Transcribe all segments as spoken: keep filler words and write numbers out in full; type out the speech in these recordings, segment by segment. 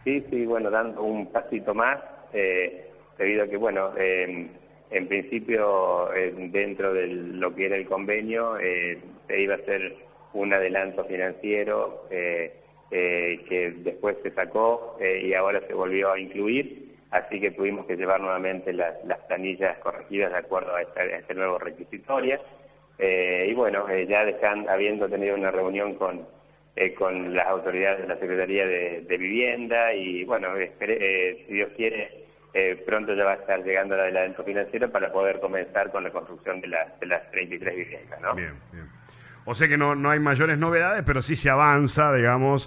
Sí, sí, bueno, dando un pasito más, eh, debido a que, bueno, eh, en principio, eh, dentro de lo que era el convenio, eh, se iba a hacer un adelanto financiero eh, eh, que después se sacó eh, y ahora se volvió a incluir, así que tuvimos que llevar nuevamente las, las planillas corregidas de acuerdo a, esta, a este nuevo requisitoria. Eh, y bueno, eh, ya dejan, habiendo tenido una reunión con, eh, con las autoridades de la Secretaría de, de Vivienda y bueno, espere, eh, si Dios quiere, eh, pronto ya va a estar llegando el adelanto financiero para poder comenzar con la construcción de, la, de las treinta y tres viviendas, ¿no? Bien, bien. O sea que no, no hay mayores novedades, pero sí se avanza, digamos,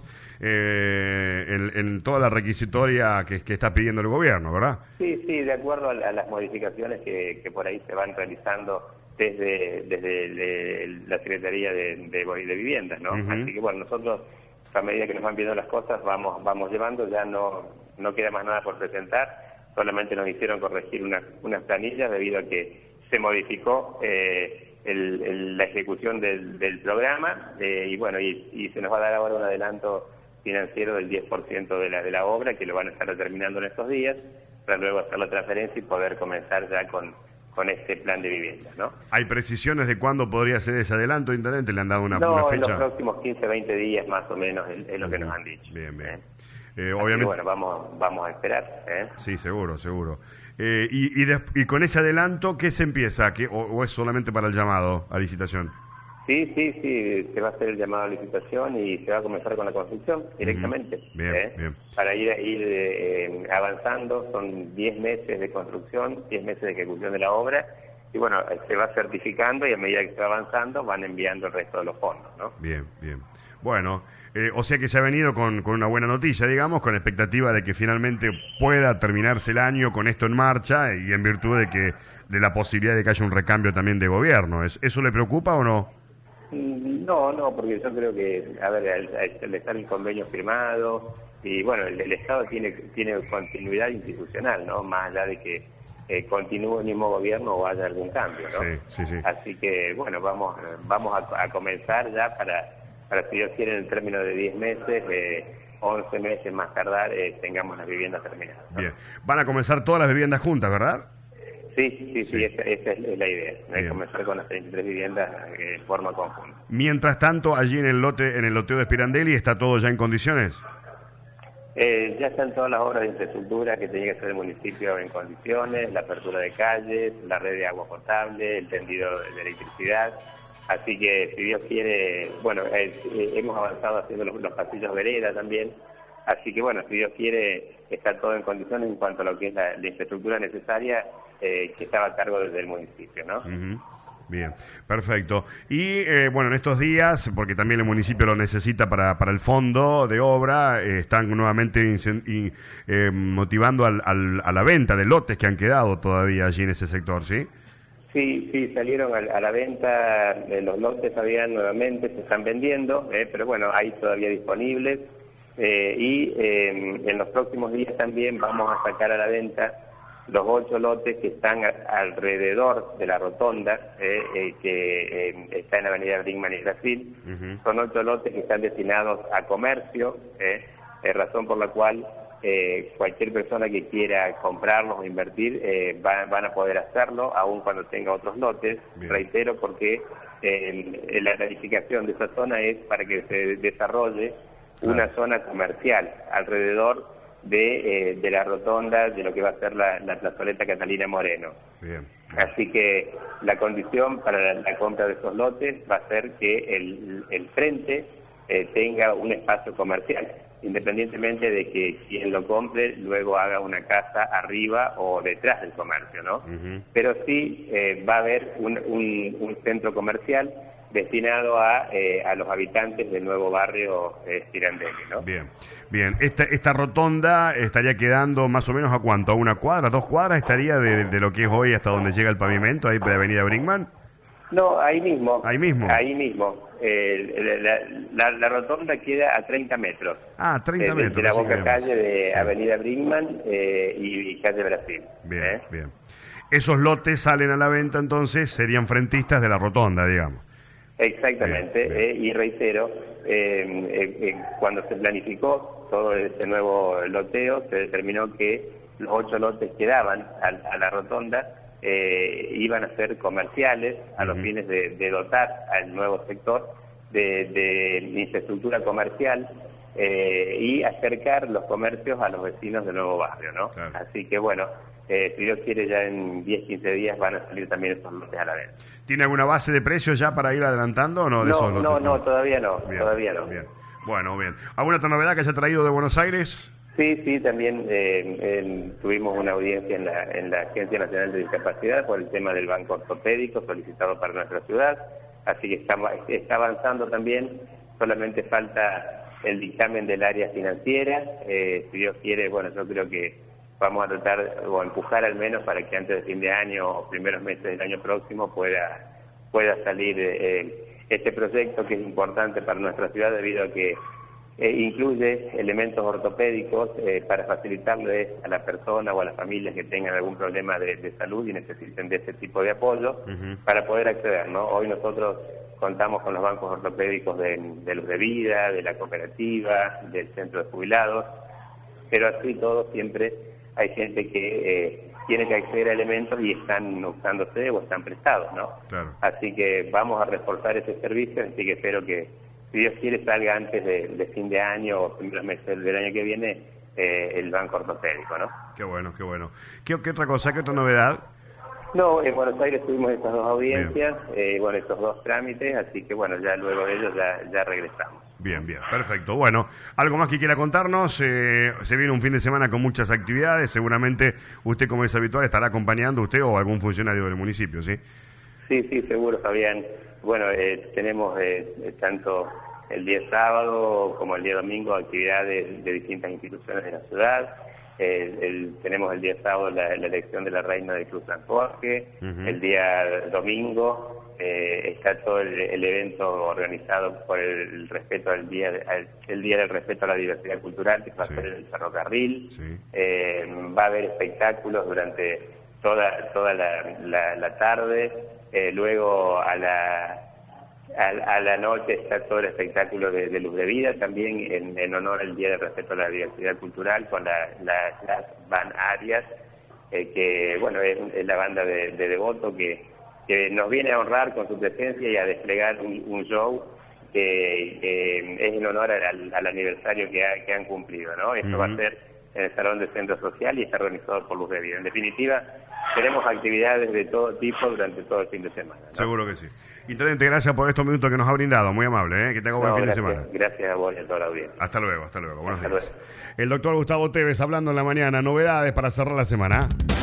eh, en, en toda la requisitoria que, que está pidiendo el gobierno, ¿verdad? Sí, sí, de acuerdo a, la, a las modificaciones que, que por ahí se van realizando desde, desde de la Secretaría de, de, de Viviendas, ¿no? Uh-huh. Así que bueno, nosotros a medida que nos van viendo las cosas vamos vamos llevando, ya no no queda más nada por presentar, solamente nos hicieron corregir unas unas planillas debido a que se modificó eh, el, el, la ejecución del, del programa eh, y bueno, y, y se nos va a dar ahora un adelanto financiero del diez por ciento de la, de la obra, que lo van a estar determinando en estos días, para luego hacer la transferencia y poder comenzar ya con con este plan de vivienda, ¿no? ¿Hay precisiones de cuándo podría ser ese adelanto, intendente? ¿Le han dado una, no, una fecha? No, en los próximos quince, veinte días más o menos es, es lo que nos han dicho. Bien, bien. ¿eh? Eh, obviamente. Bueno, vamos, vamos a esperar. ¿eh? Sí, seguro, seguro. Eh, y, y, de, y con ese adelanto, ¿qué se empieza? ¿Qué, o, ¿O es solamente para el llamado a licitación? Sí, sí, sí, se va a hacer el llamado a licitación y se va a comenzar con la construcción directamente. Uh-huh. Bien, ¿eh? bien. Para ir, ir eh, avanzando, son diez meses de construcción, diez meses de ejecución de la obra, y bueno, se va certificando y a medida que se va avanzando van enviando el resto de los fondos, ¿no? Bien, bien. Bueno, eh, o sea que se ha venido con, con una buena noticia, digamos, con la expectativa de que finalmente pueda terminarse el año con esto en marcha y en virtud de que de la posibilidad de que haya un recambio también de gobierno. ¿Eso le preocupa o no? No, no, porque yo creo que, a ver, al, al estar el convenio firmado, y bueno, el, el Estado tiene tiene continuidad institucional, ¿no? Más allá de que eh, continúe el mismo gobierno o haya algún cambio, ¿no? Sí, sí, sí. Así que, bueno, vamos vamos a, a comenzar ya para, para, si Dios quiere, en el término de diez meses, eh, once meses más tardar, eh, tengamos las viviendas terminadas, ¿no? Bien. Van a comenzar todas las viviendas juntas, ¿verdad? Sí, sí, sí, sí. Esa, esa es la idea, Bien. comenzar con las treinta y tres viviendas en forma conjunta. Mientras tanto, allí en el lote, en el loteo de Spirandelli, ¿está todo ya en condiciones? Eh, ya están todas las obras de infraestructura que tenía que hacer el municipio en condiciones, la apertura de calles, la red de agua potable, el tendido de electricidad. Así que, si Dios quiere, bueno, eh, eh, hemos avanzado haciendo los, los pasillos vereda también. Así que, bueno, si Dios quiere, está todo en condiciones en cuanto a lo que es la, la infraestructura necesaria eh, que estaba a cargo desde el municipio, ¿no? Uh-huh. Bien, perfecto. Y eh, bueno, en estos días, porque también el municipio lo necesita para, para el fondo de obra, eh, están nuevamente y, eh, motivando al, al, a la venta de lotes que han quedado todavía allí en ese sector, ¿sí? Sí, sí, salieron a, a la venta, eh, los lotes todavía nuevamente se están vendiendo, eh, pero bueno, hay todavía disponibles. Eh, y eh, en los próximos días también vamos a sacar a la venta los ocho lotes que están a, alrededor de la rotonda, eh, eh, que eh, está en la avenida Brinkman y Brasil. Uh-huh. Son ocho lotes que están destinados a comercio, eh, eh, razón por la cual eh, cualquier persona que quiera comprarlos o invertir eh, va, van a poder hacerlo, aun cuando tenga otros lotes. Bien. Reitero, porque eh, la planificación de esa zona es para que se desarrolle una zona comercial alrededor de, eh, de la rotonda, de lo que va a ser la, la plazoleta Catalina Moreno. Bien, bien. Así que la condición para la, la compra de esos lotes va a ser que el, el frente eh, tenga un espacio comercial, independientemente de que quien lo compre luego haga una casa arriba o detrás del comercio, ¿no? Uh-huh. Pero sí eh, va a haber un, un, un centro comercial destinado a, eh, a los habitantes del nuevo barrio eh, Spirandelli, ¿no? Bien, bien. Esta, esta rotonda estaría quedando más o menos ¿a cuánto? ¿A una cuadra, dos cuadras estaría de, de lo que es hoy hasta donde llega el pavimento, ahí por la avenida Brinkman? No, ahí mismo. Ahí mismo. Ahí mismo. Eh, la, la, la rotonda queda a treinta metros. Ah, treinta eh, metros. De la boca calle de sí. avenida Brinkman eh, y, y calle Brasil. Bien, ¿eh? bien. Esos lotes salen a la venta, entonces, serían frentistas de la rotonda, digamos. Exactamente, bien, bien. Eh, y reitero, eh, eh, eh, cuando se planificó todo este nuevo loteo, se determinó que los ocho lotes que daban a, a la rotonda eh, iban a ser comerciales a uh-huh. los fines de, de dotar al nuevo sector de, de infraestructura comercial eh, y acercar los comercios a los vecinos del nuevo barrio, ¿no? Claro. Así que bueno, eh, si Dios quiere ya en diez, quince días van a salir también esos lotes a la venta. ¿Tiene alguna base de precios ya para ir adelantando o no? De No, esos lotes? no, no, todavía no, bien, todavía no. Bien. Bueno, bien. ¿Alguna otra novedad que haya traído de Buenos Aires? Sí, sí, también eh, eh, tuvimos una audiencia en la, en la Agencia Nacional de Discapacidad por el tema del banco ortopédico solicitado para nuestra ciudad, así que está, está avanzando también, solamente falta el dictamen del área financiera, eh, si Dios quiere, bueno, yo creo que vamos a tratar o empujar al menos para que antes de fin de año o primeros meses del año próximo pueda, pueda salir eh, este proyecto que es importante para nuestra ciudad debido a que Eh, incluye elementos ortopédicos eh, para facilitarle a la persona o a las familias que tengan algún problema de, de salud y necesiten de ese tipo de apoyo uh-huh. para poder acceder, ¿no? Hoy nosotros contamos con los bancos ortopédicos de, de Luz de Vida, de la cooperativa, del centro de jubilados, pero así todo siempre hay gente que eh, tiene que acceder a elementos y están usándose o están prestados, ¿no? Claro. Así que vamos a reforzar ese servicio, así que espero que si Dios quiere salga antes de, de fin de año o primeros meses del año que viene eh, el banco ortopédico, ¿no? Qué bueno, qué bueno. ¿Qué, qué otra cosa, qué otra novedad? No, en Buenos Aires tuvimos estas dos audiencias, eh, bueno, estos dos trámites, así que bueno, ya luego de ellos ya, ya regresamos. Bien, bien, perfecto. Bueno, ¿algo más que quiera contarnos? Eh, se viene un fin de semana con muchas actividades, seguramente usted, como es habitual, estará acompañando usted o algún funcionario del municipio, ¿sí? Sí, sí, seguro, Fabián. Bueno, eh, tenemos eh, tanto el día sábado como el día domingo actividades de distintas instituciones de la ciudad. Eh, el, tenemos el día sábado la, la elección de la reina de Cruz San Jorge. Uh-huh. El día domingo eh, está todo el, el evento organizado por el, el respeto al día, al, el día del respeto a la diversidad cultural, que va sí. a ser el ferrocarril. Sí. Eh, va a haber espectáculos durante toda toda la, la, la tarde. Eh, luego a la a, a la noche está todo el espectáculo de, de Luz de Vida, también en, en honor al Día de Respeto a la Diversidad Cultural, con la, la, las Van Arias, eh, que bueno es, es la banda de, de Devoto que, que nos viene a honrar con su presencia y a desplegar un, un show que, que es en honor al, al aniversario que, ha, que han cumplido, ¿no? Esto uh-huh. va a ser en el Salón de Centro Social y está organizado por Luz de Vida. En definitiva, tenemos actividades de todo tipo durante todo el fin de semana, ¿no? Seguro que sí. Intendente, gracias por estos minutos que nos ha brindado, muy amable, ¿eh? Que tenga buen no, fin gracias, de semana. Gracias a vos y a toda la audiencia. Hasta luego, hasta luego. Buenos hasta días. Luego. El doctor Gustavo Tevez hablando en la mañana, novedades para cerrar la semana.